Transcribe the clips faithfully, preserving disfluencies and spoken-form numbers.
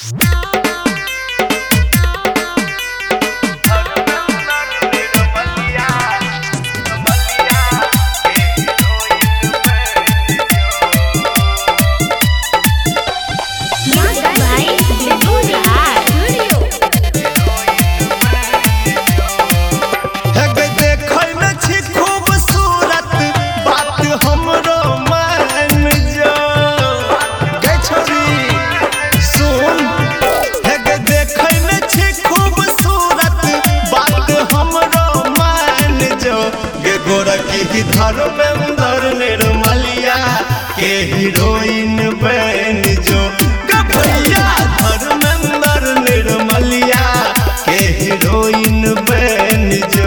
धर्मेंद्र निर्मलिया के हीरोइन बन जो भैया धर्मेंद्र निर्मलिया के हीरोइन बन जो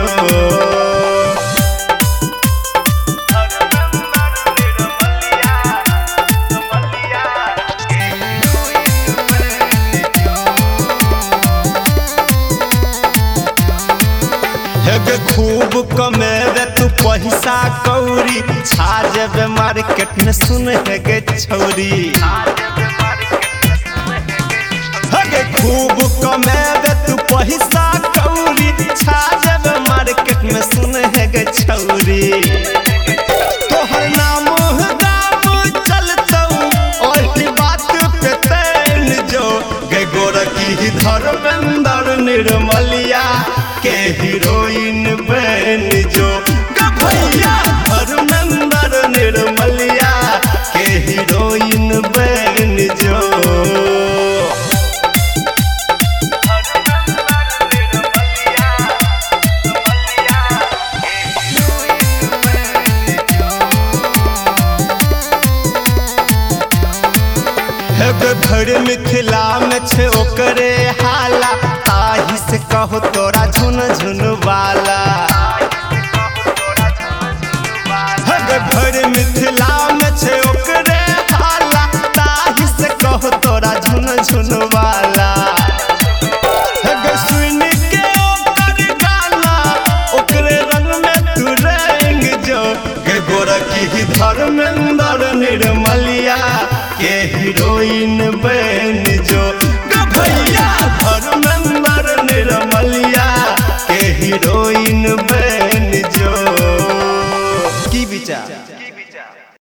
खूब कमेबे तू पैसा कौड़ी छा जेबे मार्केट में सुन है गे छौरी हगे खूब कमेबे तू पैसा कौड़ी छा जेबे मार्केट में सुन है गे छौरी तोहर नाम गाम चलतौ ओही बात पे तैन जो गे गोरकी धर्मेंद्र निर्मलिया के हीरोइन बन जो भैया धर्मेंद्र निर्मलिया के हीरोइन बन जो भर मिथिला में छे ओकरे हाला ताही से कहो तोरा झुन झुन वाला भर मिथिला में छे ओकरे हाला ताही से कहो तोरा झुन झुन वाला सुन के ओकर गाना ओकरे रंग में तू रंग जो गे गोरकी धर्म